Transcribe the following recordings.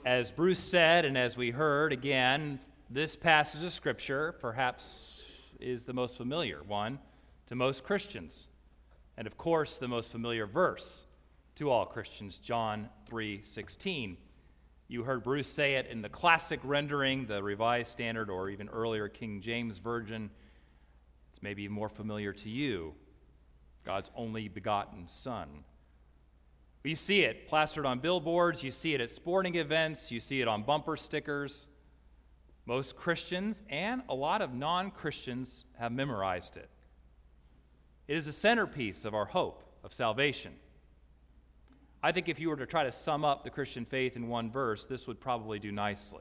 As Bruce said, and as we heard again, this passage of Scripture perhaps is the most familiar one to most Christians. And of course, the most familiar verse to all Christians, John 3:16. You heard Bruce say it in the classic rendering, the Revised Standard, or even earlier King James Version. It's maybe more familiar to you, God's only begotten Son. You see it plastered on billboards, you see it at sporting events, you see it on bumper stickers. Most Christians and a lot of non-Christians have memorized it. It is the centerpiece of our hope of salvation. I think if you were to try to sum up the Christian faith in one verse, this would probably do nicely.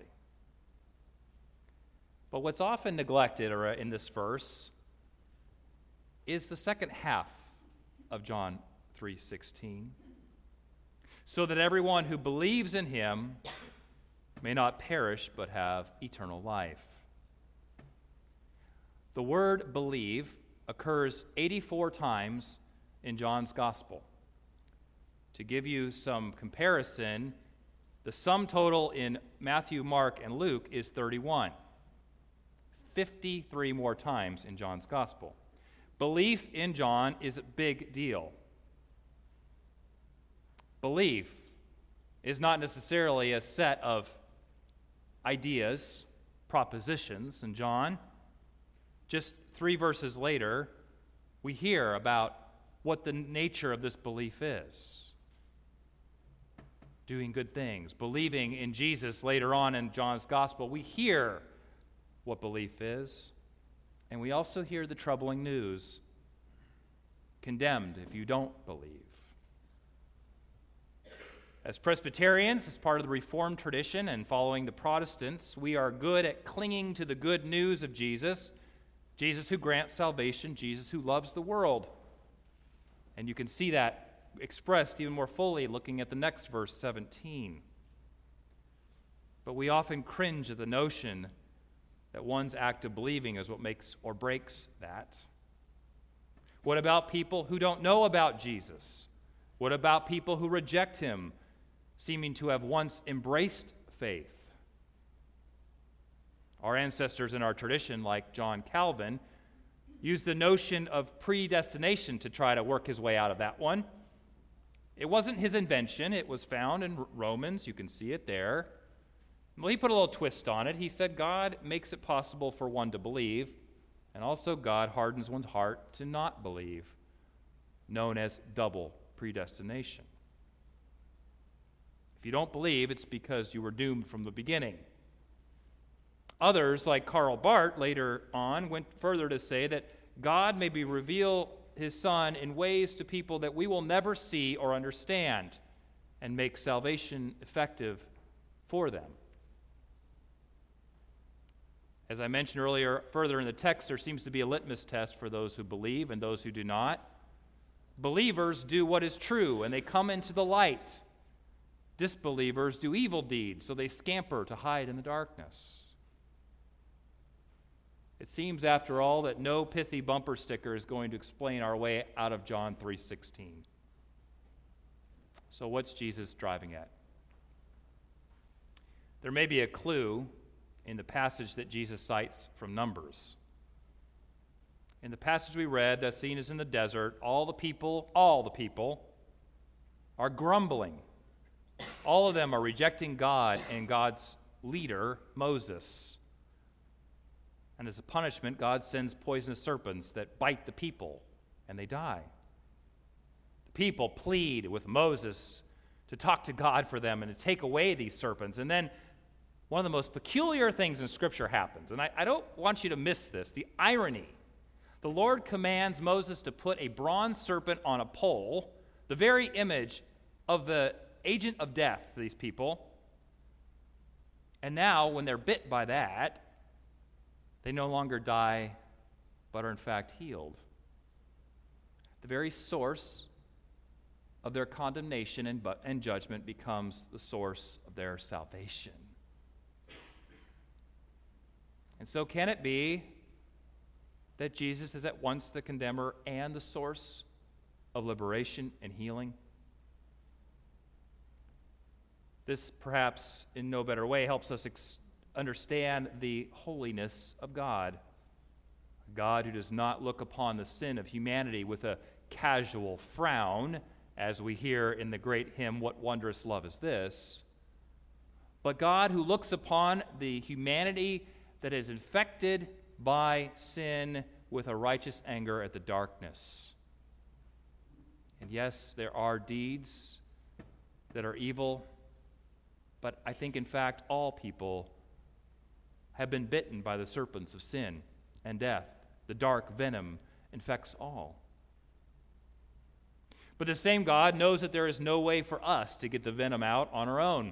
But what's often neglected in this verse is the second half of John 3:16. So that everyone who believes in him may not perish but have eternal life. The word believe occurs 84 times in John's gospel. To give you some comparison, the sum total in Matthew, Mark, and Luke is 31. 53 more times in John's gospel. Belief in John is a big deal. Belief is not necessarily a set of ideas, propositions in John. Just 3 verses later, we hear about what the nature of this belief is. Doing good things, believing in Jesus later on in John's gospel. We hear what belief is, and we also hear the troubling news. Condemned if you don't believe. As Presbyterians, as part of the Reformed tradition and following the Protestants, we are good at clinging to the good news of Jesus, Jesus who grants salvation, Jesus who loves the world. And you can see that expressed even more fully looking at the next verse, 17. But we often cringe at the notion that one's act of believing is what makes or breaks that. What about people who don't know about Jesus? What about people who reject him, seeming to have once embraced faith? Our ancestors in our tradition, like John Calvin, used the notion of predestination to try to work his way out of that one. It wasn't his invention. It was found in Romans. You can see it there. Well, he put a little twist on it. He said God makes it possible for one to believe, and also God hardens one's heart to not believe, known as double predestination. If you don't believe, it's because you were doomed from the beginning. Others, like Karl Barth, later on, went further to say that God may reveal his Son in ways to people that we will never see or understand and make salvation effective for them. As I mentioned earlier, further in the text, there seems to be a litmus test for those who believe and those who do not. Believers do what is true, and they come into the light. Disbelievers do evil deeds, so they scamper to hide in the darkness. It seems, after all, that no pithy bumper sticker is going to explain our way out of John 3:16. So what's Jesus driving at? There may be a clue in the passage that Jesus cites from Numbers. In the passage we read, that scene is in the desert. All the people are grumbling. All of them are rejecting God and God's leader, Moses. And as a punishment, God sends poisonous serpents that bite the people, and they die. The people plead with Moses to talk to God for them and to take away these serpents. And then one of the most peculiar things in Scripture happens, and I don't want you to miss this, the irony. The Lord commands Moses to put a bronze serpent on a pole, the very image of the agent of death for these people. And now, when they're bit by that, they no longer die, but are in fact healed. The very source of their condemnation and judgment becomes the source of their salvation. And so can it be that Jesus is at once the condemner and the source of liberation and healing? This, perhaps in no better way, helps us understand the holiness of God. A God who does not look upon the sin of humanity with a casual frown, as we hear in the great hymn, "What Wondrous Love Is This?" But God who looks upon the humanity that is infected by sin with a righteous anger at the darkness. And yes, there are deeds that are evil, but I think, in fact, all people have been bitten by the serpents of sin and death. The dark venom infects all. But the same God knows that there is no way for us to get the venom out on our own.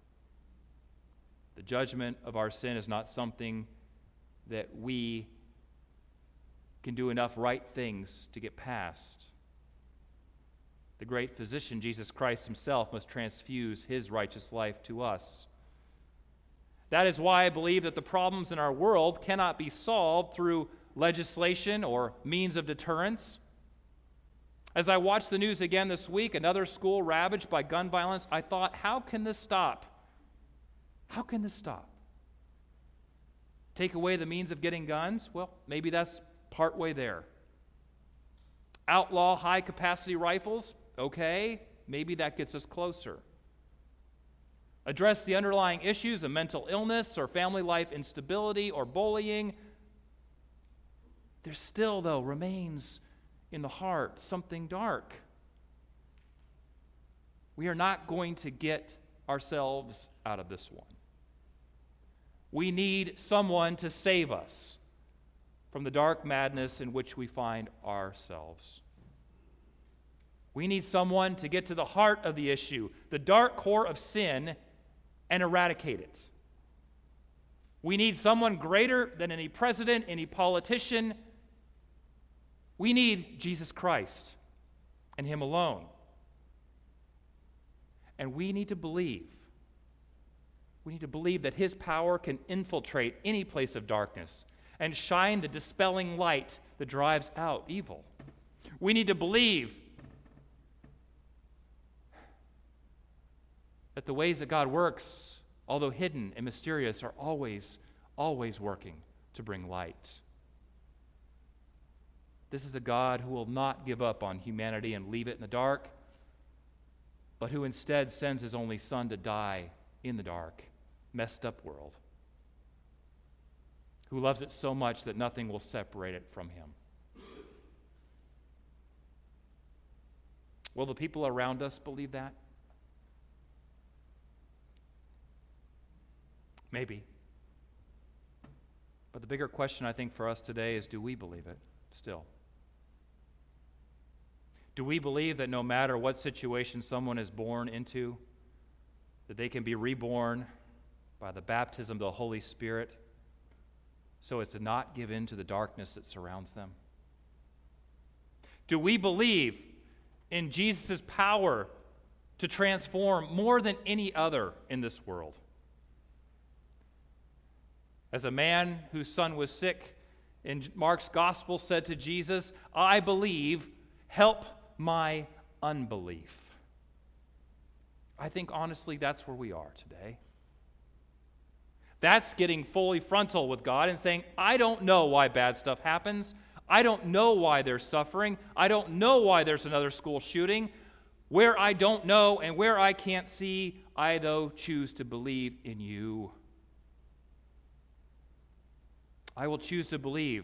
The judgment of our sin is not something that we can do enough right things to get past. The great physician, Jesus Christ himself, must transfuse his righteous life to us. That is why I believe that the problems in our world cannot be solved through legislation or means of deterrence. As I watched the news again this week, another school ravaged by gun violence, I thought, how can this stop? How can this stop? Take away the means of getting guns? Well, maybe that's partway there. Outlaw high-capacity rifles? Okay, maybe that gets us closer. Address the underlying issues of mental illness or family life instability or bullying. There still, though, remains in the heart something dark. We are not going to get ourselves out of this one. We need someone to save us from the dark madness in which we find ourselves. We need someone to get to the heart of the issue, the dark core of sin, and eradicate it. We need someone greater than any president, any politician. We need Jesus Christ and him alone. And we need to believe. We need to believe that his power can infiltrate any place of darkness and shine the dispelling light that drives out evil. We need to believe that the ways that God works, although hidden and mysterious, are always working to bring light. This is a God who will not give up on humanity and leave it in the dark, but who instead sends his only Son to die in the dark, messed up world, who loves it so much that nothing will separate it from him. Will the people around us believe that? Maybe. But the bigger question, I think, for us today is, do we believe it still? Do we believe that no matter what situation someone is born into, that they can be reborn by the baptism of the Holy Spirit so as to not give in to the darkness that surrounds them? Do we believe in Jesus' power to transform more than any other in this world? As a man whose son was sick in Mark's gospel said to Jesus, "I believe, help my unbelief." I think honestly that's where we are today. That's getting fully frontal with God and saying, I don't know why bad stuff happens. I don't know why there's suffering. I don't know why there's another school shooting. Where I don't know and where I can't see, I, though, choose to believe in you. I will choose to believe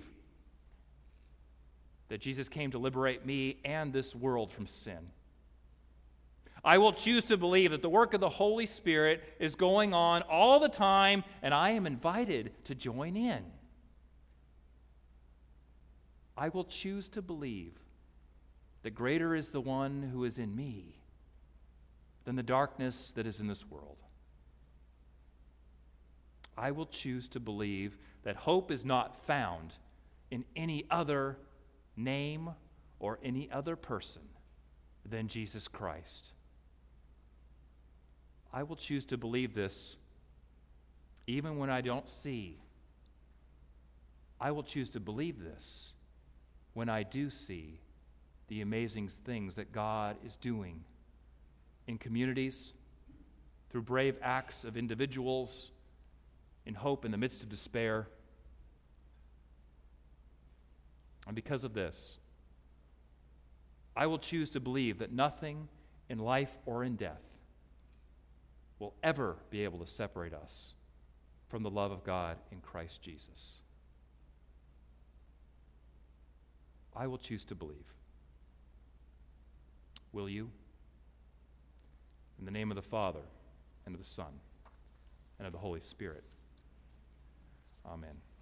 that Jesus came to liberate me and this world from sin. I will choose to believe that the work of the Holy Spirit is going on all the time, and I am invited to join in. I will choose to believe that greater is the one who is in me than the darkness that is in this world. I will choose to believe that hope is not found in any other name or any other person than Jesus Christ. I will choose to believe this even when I don't see. I will choose to believe this when I do see the amazing things that God is doing in communities, through brave acts of individuals, in hope in the midst of despair. And because of this, I will choose to believe that nothing in life or in death will ever be able to separate us from the love of God in Christ Jesus. I will choose to believe. Will you? In the name of the Father, and of the Son, and of the Holy Spirit. Amen.